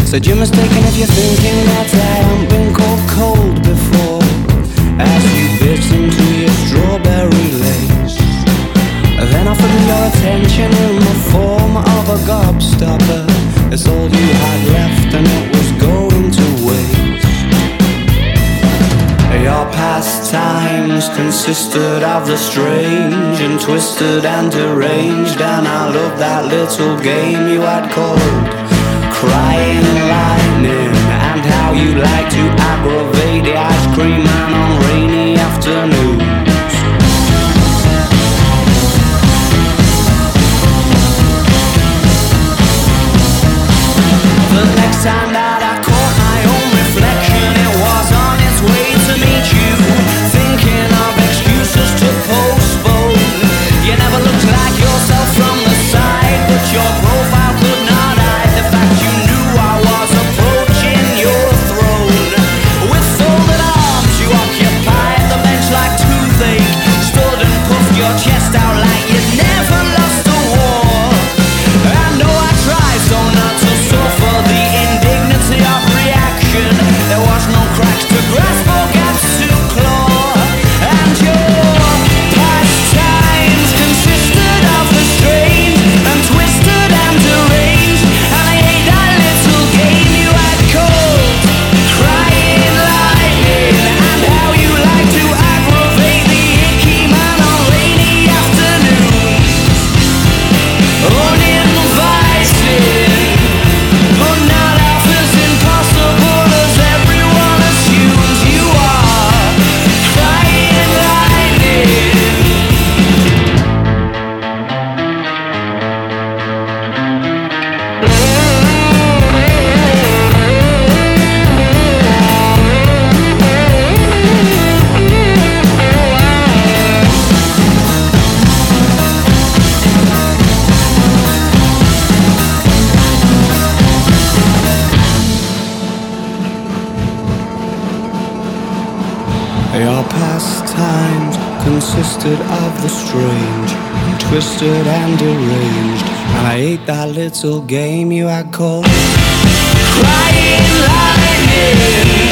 Said you're mistaken if you're thinking that I haven't been called cold before. As you bit into your strawberry lace, then offered me your attention in the form of a gobstopper. It's all you had left and it was going to waste. Your pastimes consisted of the strange and twisted and deranged, and I loved that little game you had called Crying Lightning, and how you like to aggravate the ice cream man on rainy afternoons. The next time that I caught my own reflection, it was on its way to meet you, thinking of excuses to postpone. You never looked like yourself from the side, but your profile could not hide the fact you knew I was approaching your throne. With folded arms you occupied the bench like toothache, stood and puffed your chest out like you'd never lost a war. I know I tried so not to suffer the indignity of reaction. There was no cracks to grasp or gaps to claw, and your pastimes consisted of the strange and twisted and deranged, and I hate that little game you had called Crying Lightning, and how you like to aggravate the icky man on rainy afternoons. Uninvited, but not half as impossible as everyone assumes you are. Crying lightning. Your pastimes consisted of the strange and twisted and deranged, and I ate that little game you had called Crying Lightning.